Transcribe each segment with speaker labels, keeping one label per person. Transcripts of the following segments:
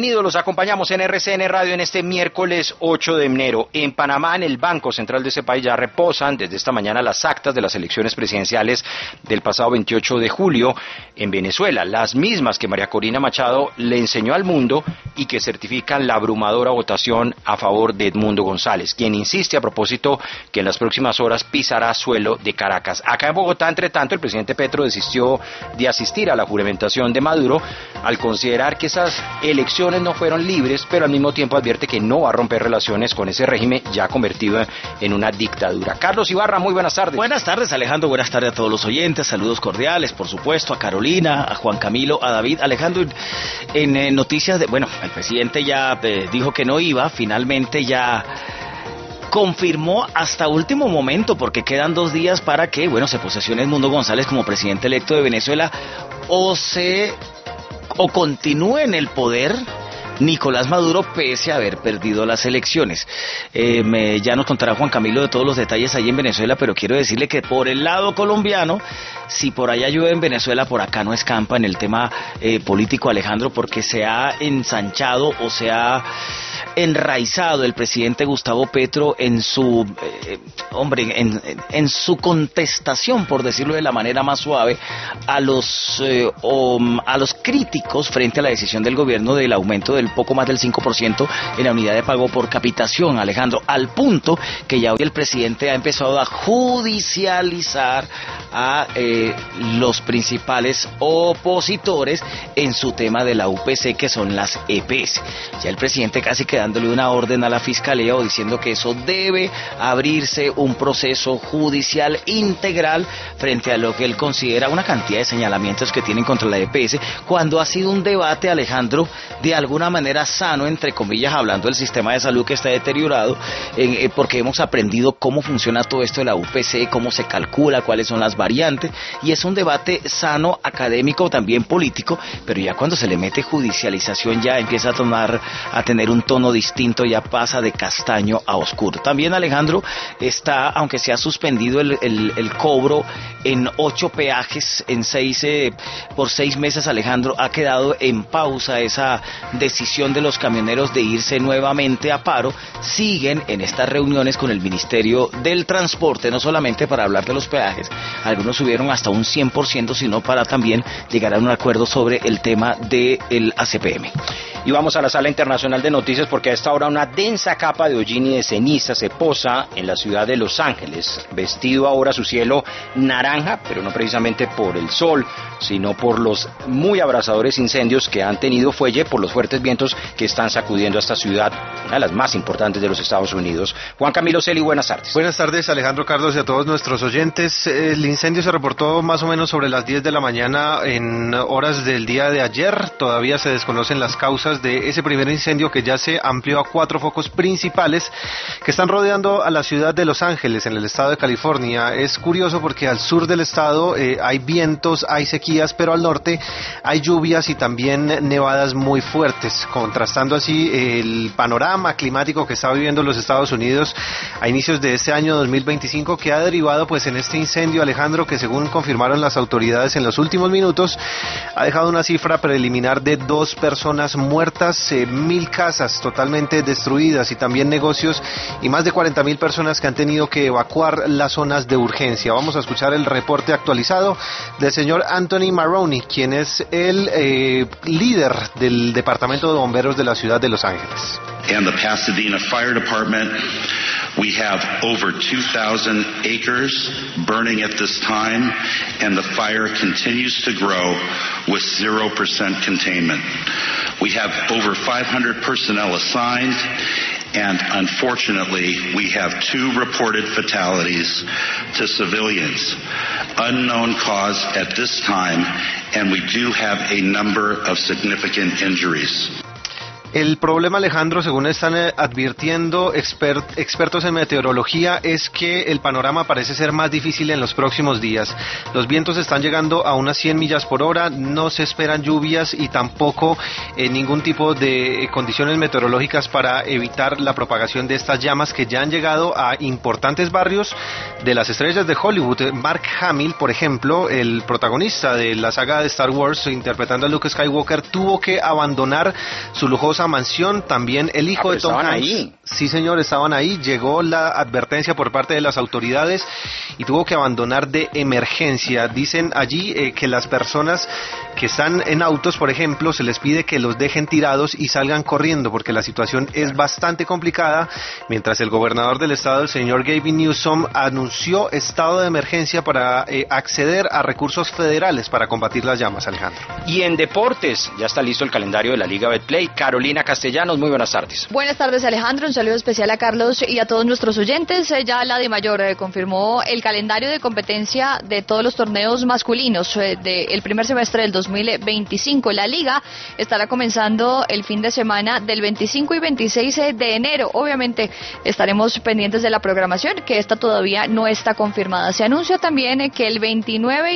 Speaker 1: Los acompañamos en RCN Radio en este miércoles 8 de enero. En Panamá, en el Banco Central de ese país, ya reposan desde esta mañana las actas de las elecciones presidenciales del pasado 28 de julio en Venezuela, las mismas que María Corina Machado le enseñó al mundo y que certifican la abrumadora votación a favor de Edmundo González, quien insiste a propósito que en las próximas horas pisará suelo de Caracas. Acá en Bogotá, entre tanto, el presidente Petro desistió de asistir a la juramentación de Maduro al considerar que esas elecciones no fueron libres, pero al mismo tiempo advierte que no va a romper relaciones con ese régimen ya convertido en una dictadura. Carlos Ibarra, muy buenas tardes.
Speaker 2: Buenas tardes, Alejandro, buenas tardes a todos los oyentes, saludos cordiales, por supuesto, a Carolina, a Juan Camilo, a David. Alejandro, en noticias de, bueno, el presidente ya dijo que no iba, finalmente ya confirmó hasta último momento, porque quedan 2 días para que, bueno, se posesione Edmundo González como presidente electo de Venezuela, o continúe en el poder Nicolás Maduro, pese a haber perdido las elecciones. Ya nos contará Juan Camilo de todos los detalles ahí en Venezuela, pero quiero decirle que por el lado colombiano, si por allá llueve en Venezuela, por acá no escampa en el tema político, Alejandro, porque se ha ensanchado o se ha enraizado el presidente Gustavo Petro en su en su contestación, por decirlo de la manera más suave, a los críticos frente a la decisión del gobierno del aumento del poco más del 5% en la unidad de pago por capitación, Alejandro, al punto que ya hoy el presidente ha empezado a judicializar a los principales opositores en su tema de la UPC, que son las EPS. Ya el presidente casi que dándole una orden a la fiscalía o diciendo que eso debe abrirse un proceso judicial integral frente a lo que él considera una cantidad de señalamientos que tienen contra la EPS, cuando ha sido un debate, Alejandro, de alguna manera sano, entre comillas, hablando del sistema de salud que está deteriorado, porque hemos aprendido cómo funciona todo esto de la UPC, cómo se calcula, cuáles son las variantes, y es un debate sano, académico, también político, pero ya cuando se le mete judicialización ya empieza a tener un tono distinto, ya pasa de castaño a oscuro. También, Alejandro, está, aunque se ha suspendido el cobro en 8 peajes por 6 meses, Alejandro, ha quedado en pausa esa decisión de los camioneros de irse nuevamente a paro. Siguen en estas reuniones con el Ministerio del Transporte, no solamente para hablar de los peajes, algunos subieron hasta un 100%, sino para también llegar a un acuerdo sobre el tema del ACPM.
Speaker 1: Y vamos a la sala internacional de noticias, porque a esta hora una densa capa de hollín y de ceniza se posa en la ciudad de Los Ángeles, vestido ahora su cielo naranja, pero no precisamente por el sol, sino por los muy abrasadores incendios que han tenido fuelle por los fuertes vientos que están sacudiendo a esta ciudad, una de las más importantes de los Estados Unidos. Juan Camilo Celi, buenas tardes.
Speaker 3: Buenas tardes, Alejandro, Carlos, y a todos nuestros oyentes. El incendio se reportó más o menos sobre las 10 de la mañana en horas del día de ayer. Todavía se desconocen las causas de ese primer incendio, que ya se amplió a 4 focos principales que están rodeando a la ciudad de Los Ángeles, en el estado de California. Es curioso porque al sur del estado hay vientos, hay sequías, pero al norte hay lluvias y también nevadas muy fuertes, contrastando así el panorama climático que está viviendo los Estados Unidos a inicios de este año 2025, que ha derivado pues en este incendio, Alejandro, que según confirmaron las autoridades en los últimos minutos, ha dejado una cifra preliminar de 2 personas muertas, 1,000 casas totalmente destruidas y también negocios, y más de 40,000 personas que han tenido que evacuar las zonas de urgencia. Vamos a escuchar el reporte actualizado del señor Anthony Maroney, quien es el líder del Departamento de Bomberos de la ciudad de Los Ángeles.
Speaker 4: And the Pasadena Fire Department, we have over 2,000 acres burning at this time, and the fire continues to grow with 0% containment. We have over 500 personnel assigned, and unfortunately, we have 2 reported fatalities to civilians. Unknown cause at this time, and we do have a number of significant injuries.
Speaker 3: El problema, Alejandro, según están advirtiendo expertos en meteorología, es que el panorama parece ser más difícil en los próximos días. Los vientos están llegando a unas 100 millas por hora, no se esperan lluvias y tampoco ningún tipo de condiciones meteorológicas para evitar la propagación de estas llamas que ya han llegado a importantes barrios de las estrellas de Hollywood. Mark Hamill, por ejemplo, el protagonista de la saga de Star Wars, interpretando a Luke Skywalker, tuvo que abandonar su lujosa mansión. También el hijo de Tom Hanks. Ahí. Sí, señor, estaban ahí. Llegó la advertencia por parte de las autoridades y tuvo que abandonar de emergencia. Dicen allí que las personas que están en autos, por ejemplo, se les pide que los dejen tirados y salgan corriendo porque la situación es bastante complicada, mientras el gobernador del estado, el señor Gavin Newsom, anunció estado de emergencia para acceder a recursos federales para combatir las llamas, Alejandro.
Speaker 1: Y en deportes, ya está listo el calendario de la Liga Betplay. Carolina Castellanos, muy buenas tardes.
Speaker 5: Buenas tardes, Alejandro, un saludo especial a Carlos y a todos nuestros oyentes. Ya la DIMAYOR confirmó el calendario de competencia de todos los torneos masculinos del primer semestre del 2025. La liga estará comenzando el fin de semana del 25 y 26 de enero. Obviamente estaremos pendientes de la programación, que esta todavía no está confirmada. Se anuncia también que el 29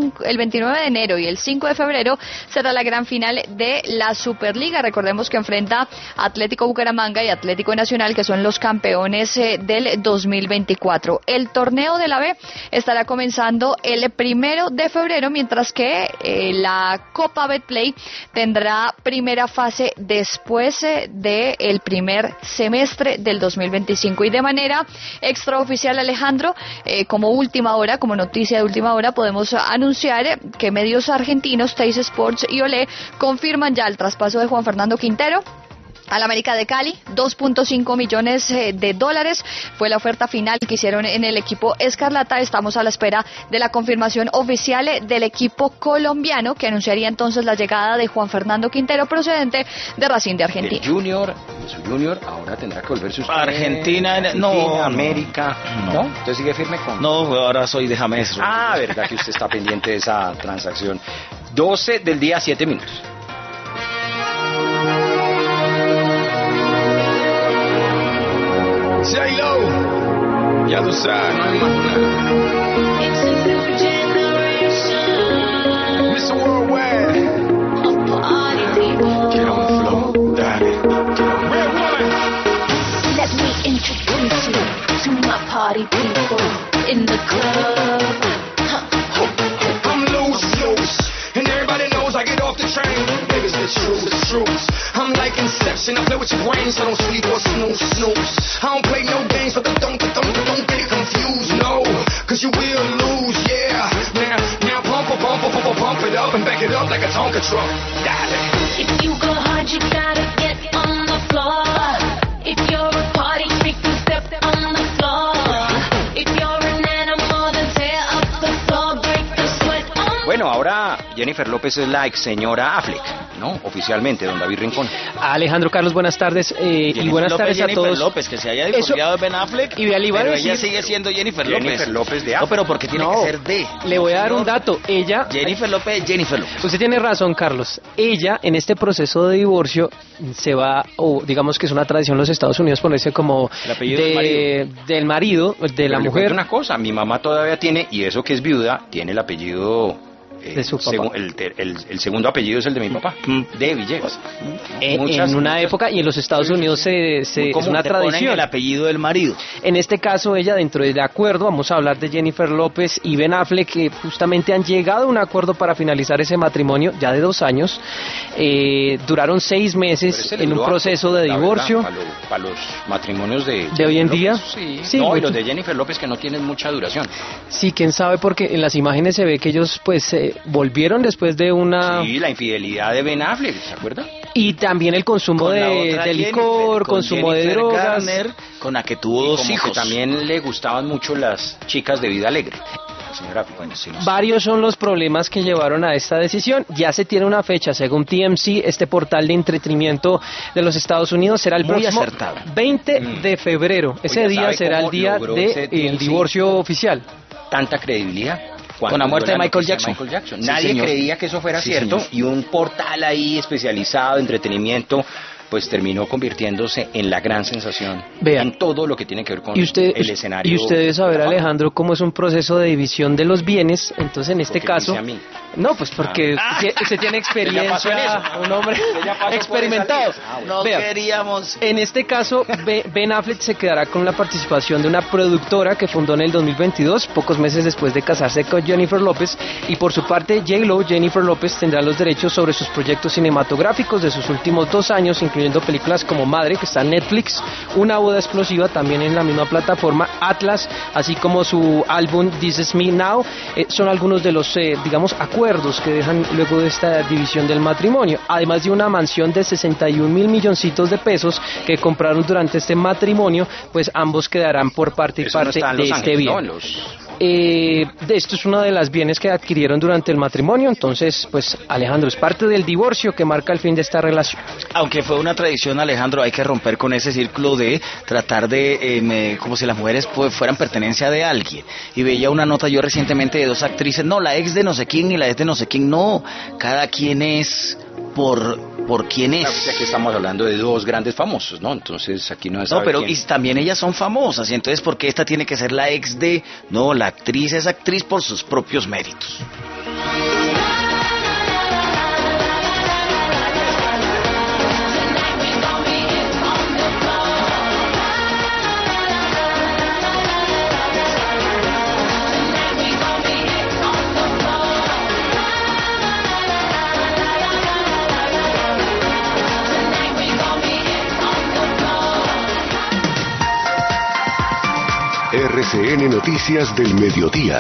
Speaker 5: de enero y el 5 de febrero será la gran final de la Superliga. Recordemos que enfrenta a Atlético Bucaramanga y Atlético Nacional, que son los campeones del 2024. El torneo de la B estará comenzando el 1 de febrero, mientras que la Copa Betplay tendrá primera fase después del primer semestre del 2025. Y de manera extraoficial, Alejandro, como última hora, como noticia de última hora, podemos anunciar que medios argentinos, Teis Sports y Olé, confirman ya el traspaso de Juan Fernando Quintero al América de Cali. 2.5 millones de dólares fue la oferta final que hicieron en el equipo Escarlata. Estamos a la espera de la confirmación oficial del equipo colombiano, que anunciaría entonces la llegada de Juan Fernando Quintero, procedente de Racing de Argentina.
Speaker 1: El Junior ahora tendrá que volverse usted.
Speaker 2: Argentina, no,
Speaker 1: América, ¿no? ¿Usted sigue firme con?
Speaker 2: No, ahora soy de James.
Speaker 1: Ah, verdad que usted está pendiente de esa transacción. 12 del día, 7 minutos.
Speaker 6: J-Lo, ya tú sabes, no hay más nada.
Speaker 7: It's a new generation.
Speaker 6: Mr. Worldwide,
Speaker 7: Of party people.
Speaker 6: get on the floor, dale. Red woman,
Speaker 7: Let me introduce you to my party people in the club.
Speaker 6: I'm loose, and everybody knows I get off the train. Baby, it's the truth. I'm like Inception, I play with your brain, so don't sleep or snooze. I don't play no games, but don't get it confused, no, cause you will lose, yeah. Now pump it up and back it up like a Tonka truck. Dale.
Speaker 7: If you go hard, you gotta get on the floor. If you're a party freak, then step on the floor. If you're an animal, then tear up the floor, break the sweat on.
Speaker 1: Bueno, ahora Jennifer López es la ex señora Affleck, ¿no? Oficialmente, don David Rincón.
Speaker 8: Alejandro, Carlos, buenas tardes. Y buenas tardes a todos.
Speaker 2: Jennifer López, que se haya divorciado de Ben Affleck,
Speaker 8: y le iba a
Speaker 2: pero
Speaker 8: decir,
Speaker 2: ella sigue siendo Jennifer
Speaker 1: López de Affleck.
Speaker 2: No, pero porque tiene que ser de.
Speaker 8: Le voy a dar un dato. Ella,
Speaker 2: Jennifer López.
Speaker 8: usted tiene razón, Carlos. Ella, en este proceso de divorcio, se va, o digamos que es una tradición en los Estados Unidos, ponerse como
Speaker 2: el apellido
Speaker 8: del marido, de
Speaker 1: Pero
Speaker 8: la
Speaker 1: le
Speaker 8: mujer.
Speaker 1: cuento una cosa, mi mamá todavía tiene, y eso que es viuda, tiene el apellido
Speaker 8: de su papá.
Speaker 1: El segundo apellido es el de mi papá, de Villegas.
Speaker 8: En una época, y en los Estados Unidos es una tradición.
Speaker 2: El apellido del marido.
Speaker 8: En este caso, ella, dentro del acuerdo, vamos a hablar de Jennifer López y Ben Affleck, que justamente han llegado a un acuerdo para finalizar ese matrimonio ya de 2 años. Duraron 6 meses en un proceso de divorcio.
Speaker 1: Para los matrimonios de
Speaker 8: hoy en
Speaker 1: López,
Speaker 8: día.
Speaker 1: Sí, no, y los de Jennifer López que no tienen mucha duración.
Speaker 8: Sí, quién sabe, porque en las imágenes se ve que ellos pues volvieron después de una...
Speaker 1: Sí, la infidelidad de Ben Affleck, ¿se acuerda?
Speaker 8: Y también el consumo de licor, consumo de drogas.
Speaker 2: Garner, con la que tuvo 2 hijos.
Speaker 1: Que también le gustaban mucho las chicas de vida alegre. Señora, bueno, sí,
Speaker 8: varios son los problemas que llevaron a esta decisión. Ya se tiene una fecha, según TMZ, este portal de entretenimiento de los Estados Unidos, será el próximo 20 de febrero. Ese día será el día del divorcio oficial.
Speaker 1: Tanta credibilidad.
Speaker 2: Con la muerte de Michael Jackson.
Speaker 1: Nadie creía que eso fuera cierto.
Speaker 2: Señor.
Speaker 1: Y un portal ahí especializado de entretenimiento pues terminó convirtiéndose en la gran sensación
Speaker 8: Vean,
Speaker 1: en todo lo que tiene que ver con
Speaker 8: el
Speaker 1: escenario.
Speaker 8: Y usted debe saber, Alejandro, cómo es un proceso de división de los bienes. Entonces, en este caso, no, pues porque se tiene experiencia, un hombre experimentado.
Speaker 2: No
Speaker 8: Vea,
Speaker 2: queríamos.
Speaker 8: en este caso, Ben Affleck se quedará con la participación de una productora que fundó en el 2022, pocos meses después de casarse con Jennifer López, y por su parte, J.Lo, Jennifer López, tendrá los derechos sobre sus proyectos cinematográficos de sus últimos 2 años, incluyendo películas como Madre, que está en Netflix, Una boda explosiva, también en la misma plataforma, Atlas, así como su álbum This Is Me Now. Son algunos de los, digamos, acuerdos que dejan luego de esta división del matrimonio, además de una mansión de 61,000 milloncitos de pesos que compraron durante este matrimonio, pues ambos quedarán por parte y parte de este bien. Esto es una de las bienes que adquirieron durante el matrimonio. Entonces, pues Alejandro, es parte del divorcio que marca el fin de esta relación.
Speaker 2: Aunque fue una tradición, Alejandro, hay que romper con ese círculo de tratar de, como si las mujeres pues, fueran pertenencia de alguien. Y veía una nota yo recientemente de 2 actrices, no, la ex de no sé quién y la ex de no sé quién, no, cada quien es por quién es.
Speaker 1: Claro, aquí estamos hablando de 2 grandes famosos, ¿no? Entonces aquí no es.
Speaker 2: No, pero y también ellas son famosas, y entonces ¿por qué esta tiene que ser la ex de? No, la actriz es actriz por sus propios méritos.
Speaker 9: RCN Noticias del Mediodía.